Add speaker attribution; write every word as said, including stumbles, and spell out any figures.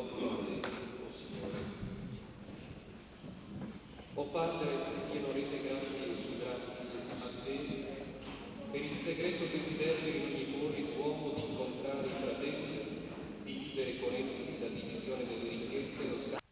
Speaker 1: l'obbligo o Signore. O Padre, siano rese grazie su grazie a te per il segreto desiderio in ogni cuore uomo di incontrare i fratelli, di vivere con essi la divisione delle ricchezze e lo scambio